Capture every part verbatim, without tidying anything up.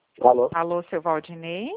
Alô? Alô, seu Valdinei?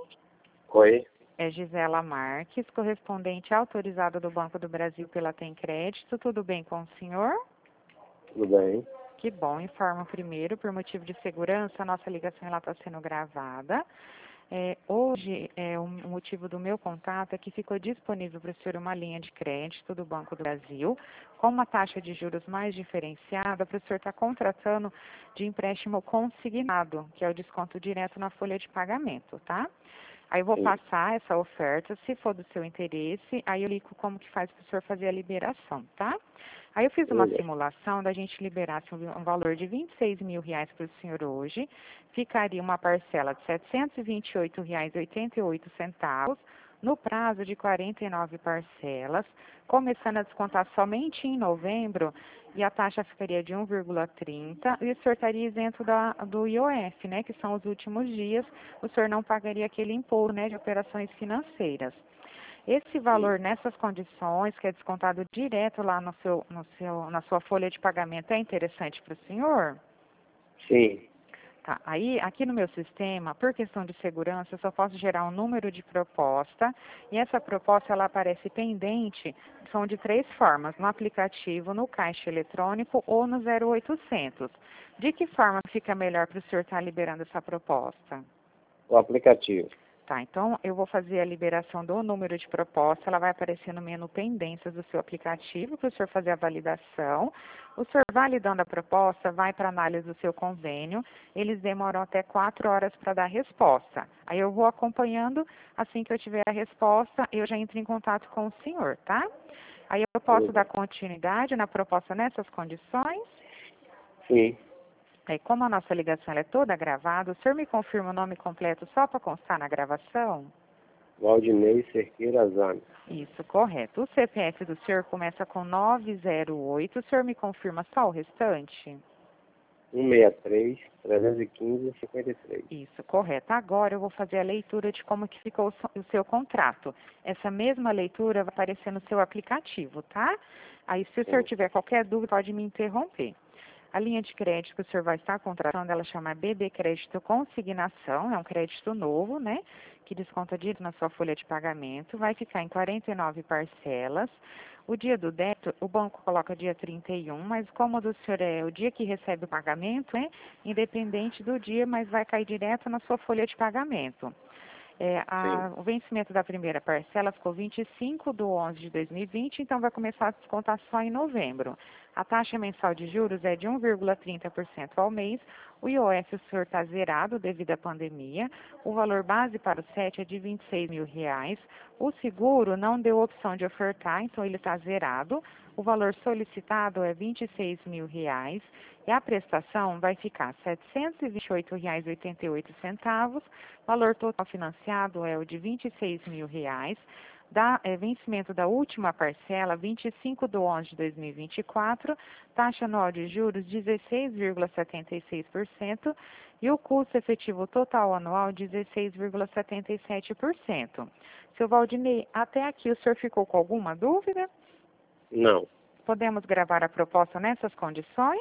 Oi. É Gisela Marques, correspondente autorizada do Banco do Brasil pela Tem Crédito. Tudo bem com o senhor? Tudo bem? Que bom. Informo primeiro, por motivo de segurança, a nossa ligação está sendo gravada. É, hoje, é, o motivo do meu contato é que ficou disponível para o senhor uma linha de crédito do Banco do Brasil, com uma taxa de juros mais diferenciada, para o senhor estar contratando de empréstimo consignado, que é o desconto direto na folha de pagamento, tá? Aí eu vou Sim. passar essa oferta, se for do seu interesse, aí eu ligo como que faz para o senhor fazer a liberação, tá? Aí eu fiz uma Tudo bem. simulação da gente liberasse um, um valor de vinte e seis mil reais para o senhor hoje, ficaria uma parcela de setecentos e vinte e oito reais e oitenta e oito centavos, no prazo de quarenta e nove parcelas, começando a descontar somente em novembro, e a taxa ficaria de um vírgula trinta, e o senhor estaria isento da, do I O F, né, que são os últimos dias, o senhor não pagaria aquele imposto, né, de operações financeiras. Esse Sim. valor nessas condições, que é descontado direto lá no seu, no seu, na sua folha de pagamento, é interessante para o senhor? Sim. Tá, aí aqui no meu sistema, por questão de segurança, eu só posso gerar um número de proposta e essa proposta ela aparece pendente, são de três formas, no aplicativo, no caixa eletrônico ou no zero oitocentos. De que forma fica melhor para o senhor estar liberando essa proposta? O aplicativo. Tá, então eu vou fazer a liberação do número de proposta, ela vai aparecer no menu pendências do seu aplicativo para o senhor fazer a validação. O senhor validando a proposta, vai para a análise do seu convênio, eles demoram até quatro horas para dar a resposta. Aí eu vou acompanhando, assim que eu tiver a resposta, eu já entro em contato com o senhor, tá? Aí eu Tudo posso dar bem. continuidade na proposta nessas condições? Sim. Aí, como a nossa ligação ela é toda gravada, o senhor me confirma o nome completo só para constar na gravação? Valdinei Cerqueira Zana. Isso, correto. O C P F do senhor começa com nove zero oito, o senhor me confirma só o restante? um seis três, trezentos e quinze, cinquenta e três. Isso, correto. Agora eu vou fazer a leitura de como que ficou o so- o seu contrato. Essa mesma leitura vai aparecer no seu aplicativo, tá? Aí, se o senhor Sim. tiver qualquer dúvida, pode me interromper. A linha de crédito que o senhor vai estar contratando, ela chama B B Crédito Consignação, é um crédito novo, né? Que desconta direto na sua folha de pagamento, vai ficar em quarenta e nove parcelas. O dia do débito, o banco coloca dia trinta e um, mas como o do senhor é o dia que recebe o pagamento, né? Independente do dia, mas vai cair direto na sua folha de pagamento. É, Sim. a, o vencimento da primeira parcela ficou vinte e cinco de onze de dois mil e vinte, então vai começar a descontar só em novembro. A taxa mensal de juros é de um vírgula trinta por cento ao mês. O I O F o senhor está zerado devido à pandemia. O valor base para o S E T é de vinte e seis mil reais. O seguro não deu opção de ofertar, então ele está zerado. O valor solicitado é vinte e seis mil reais. E a prestação vai ficar setecentos e vinte e oito reais e oitenta e oito centavos. O valor total financiado é o de vinte e seis mil reais. Da, é, vencimento da última parcela, vinte e cinco de onze de dois mil e vinte e quatro, taxa anual de juros dezesseis vírgula setenta e seis por cento e o custo efetivo total anual dezesseis vírgula setenta e sete por cento. Seu Valdinei, até aqui o senhor ficou com alguma dúvida? Não. Podemos gravar a proposta nessas condições?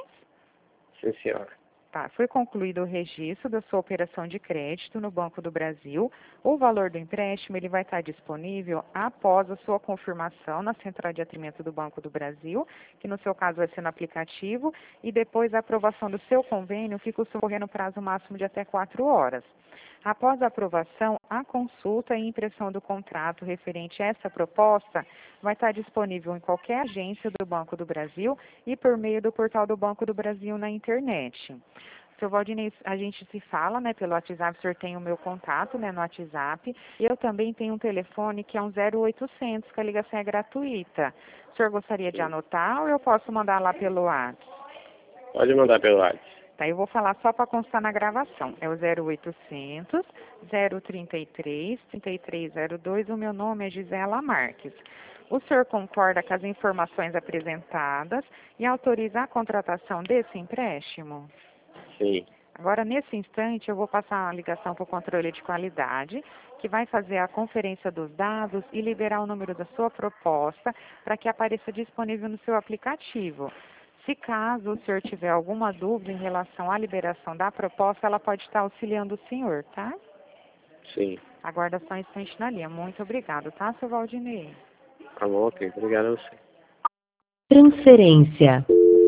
Sim, senhora. Tá, foi concluído o registro da sua operação de crédito no Banco do Brasil. O valor do empréstimo ele vai estar disponível após a sua confirmação na central de atendimento do Banco do Brasil, que no seu caso vai ser no aplicativo, e depois da aprovação do seu convênio, fica ocorrendo prazo máximo de até quatro horas. Após a aprovação, a consulta e impressão do contrato referente a essa proposta vai estar disponível em qualquer agência do Banco do Brasil e por meio do portal do Banco do Brasil na internet. Seu Valdinei, a gente se fala, né, pelo WhatsApp, o senhor tem o meu contato, né, no WhatsApp. Eu também tenho um telefone que é um zero oitocentos, que a ligação é gratuita. O senhor gostaria de Sim. anotar ou eu posso mandar lá pelo WhatsApp? Pode mandar pelo WhatsApp. Tá, eu vou falar só para constar na gravação. É o zero oitocentos, zero trinta e três, trinta e três zero dois. O meu nome é Gisela Marques. O senhor concorda com as informações apresentadas e autoriza a contratação desse empréstimo? Sim. Agora, nesse instante, eu vou passar a ligação para o controle de qualidade, que vai fazer a conferência dos dados e liberar o número da sua proposta para que apareça disponível no seu aplicativo. Se caso o senhor tiver alguma dúvida em relação à liberação da proposta, ela pode estar auxiliando o senhor, tá? Sim. Aguarda só um instante na linha. Muito obrigado, tá, seu Valdinei? Tá bom, ok. Obrigado a você. Transferência.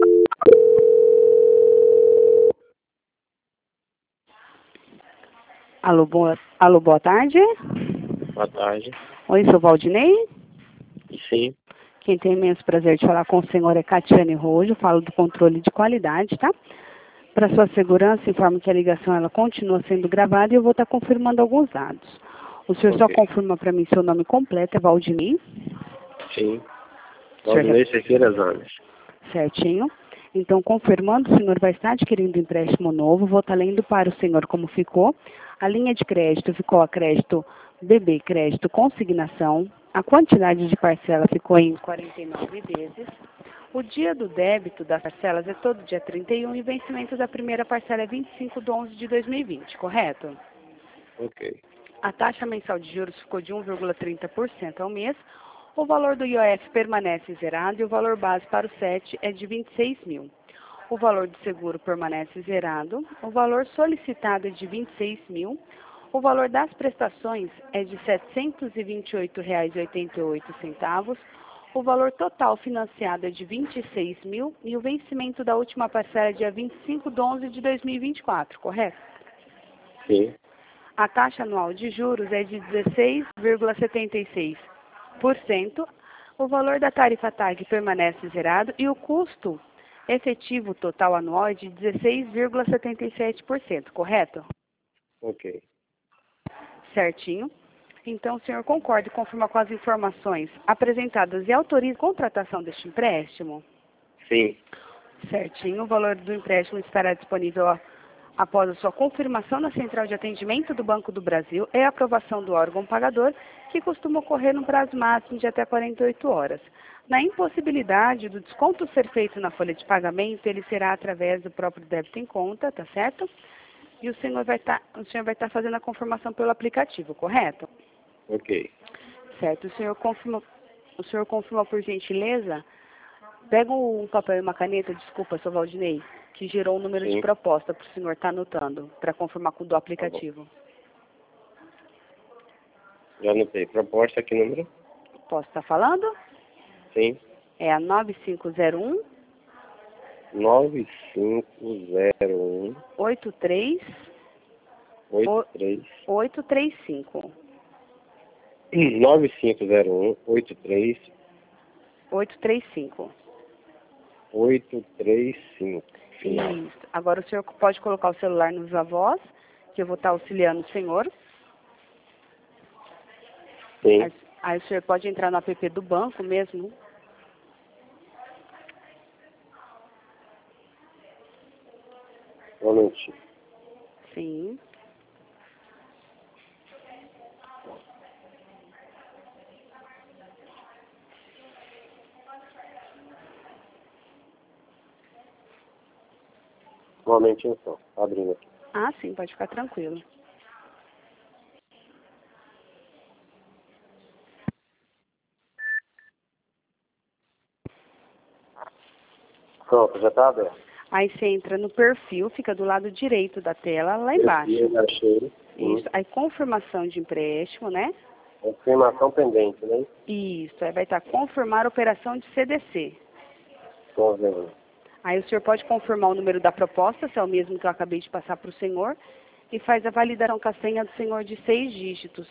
Alô, boa, alô, boa tarde. Boa tarde. Oi, sou Valdinei. Sim. Quem tem imenso prazer de falar com o senhor é Catiane Rojo, falo do controle de qualidade, tá? Para sua segurança, informo que a ligação ela continua sendo gravada e eu vou estar confirmando alguns dados. O senhor Ok. só confirma para mim seu nome completo, é Valdinei? Sim. O senhor Valdinei Cerqueira Zanes. Certinho. Então, confirmando, o senhor vai estar adquirindo empréstimo novo, vou estar lendo para o senhor como ficou. A linha de crédito ficou a crédito B B Crédito Consignação. A quantidade de parcela ficou em quarenta e nove vezes. O dia do débito das parcelas é todo dia trinta e um e o vencimento da primeira parcela é vinte e cinco de onze de dois mil e vinte, correto? Ok. A taxa mensal de juros ficou de um vírgula trinta por cento ao mês. O valor do I O F permanece zerado e o valor base para o S E T é de vinte e seis mil. O valor do seguro permanece zerado. O valor solicitado é de vinte e seis mil. O valor das prestações é de setecentos e vinte e oito reais e oitenta e oito centavos. O valor total financiado é de vinte e seis mil e o vencimento da última parcela é dia vinte e cinco de onze de dois mil e vinte e quatro, correto? Sim. A taxa anual de juros é de dezesseis vírgula setenta e seis por cento. O valor da tarifa T A G permanece zerado e o custo efetivo total anual é de dezesseis vírgula setenta e sete por cento, correto? Ok. Certinho. Então, o senhor concorda e confirma com as informações apresentadas e autoriza a contratação deste empréstimo? Sim. Certinho. O valor do empréstimo estará disponível a, após a sua confirmação na Central de Atendimento do Banco do Brasil e a aprovação do órgão pagador, que costuma ocorrer no prazo máximo de até quarenta e oito horas. Na impossibilidade do desconto ser feito na folha de pagamento, ele será através do próprio débito em conta, tá certo? E o senhor vai estar, o senhor vai estar fazendo a confirmação pelo aplicativo, correto? Ok. Certo. O senhor confirma, o senhor confirma por gentileza? Pega um papel e uma caneta, desculpa, seu Valdinei, que gerou o número Sim. de proposta para o senhor estar anotando, para confirmar com o do aplicativo. Já anotei. Proposta, que número? Posso estar falando? Sim. É a nove cinco zero um, nove cinco zero um, oito três oito três. oito três cinco. nove cinco zero um, oito três. oito três cinco. oito três cinco. Isso. Agora o senhor pode colocar o celular no Viva Voz, que eu vou estar auxiliando o senhor. Sim. Aí, aí o senhor pode entrar no app do banco mesmo. Um minutinho. Sim. Um momentinho só. Abrindo aqui. Ah, sim, pode ficar tranquilo. Pronto, já está aberto. Aí você entra no perfil, fica do lado direito da tela, lá embaixo. Eu achei. Isso. Aí confirmação de empréstimo, né? Confirmação pendente, né? Isso. Aí vai estar confirmar operação de C D C. Estou vendo. Aí o senhor pode confirmar o número da proposta, se é o mesmo que eu acabei de passar para o senhor, e faz a validação com a senha do senhor de seis dígitos.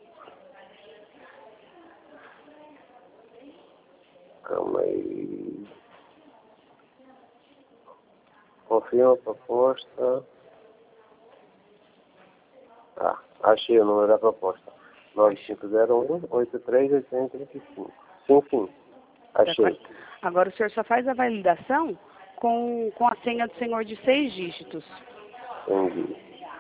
Calma aí. Confirma a proposta. Ah, achei o número da proposta. nove cinco zero um, oito três oito três cinco. Sim, sim. Achei. Agora o senhor só faz a validação com, com a senha do senhor de seis dígitos. Entendi.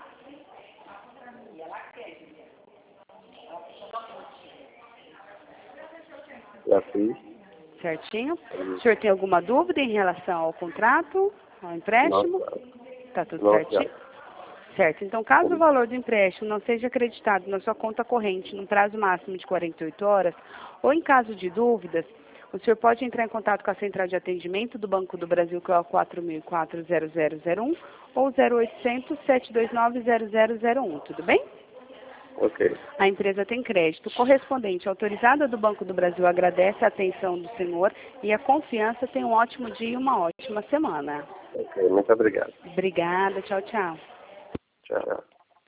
Já fiz. Certinho? O senhor tem alguma dúvida em relação ao contrato, ao empréstimo? Nossa. Tá tudo Nossa. certinho? Certo. Então, caso o valor do empréstimo não seja acreditado na sua conta corrente no prazo máximo de quarenta e oito horas, ou em caso de dúvidas, O senhor pode entrar em contato com a central de atendimento do Banco do Brasil, que é o quatro mil e quatro, zero zero zero um, ou zero oitocentos, sete dois nove, zero zero zero um, tudo bem? Ok. A empresa tem crédito. O correspondente autorizada do Banco do Brasil agradece a atenção do senhor e a confiança. Tem um ótimo dia e uma ótima semana. Ok, muito obrigado. Obrigada, tchau, tchau. Tchau.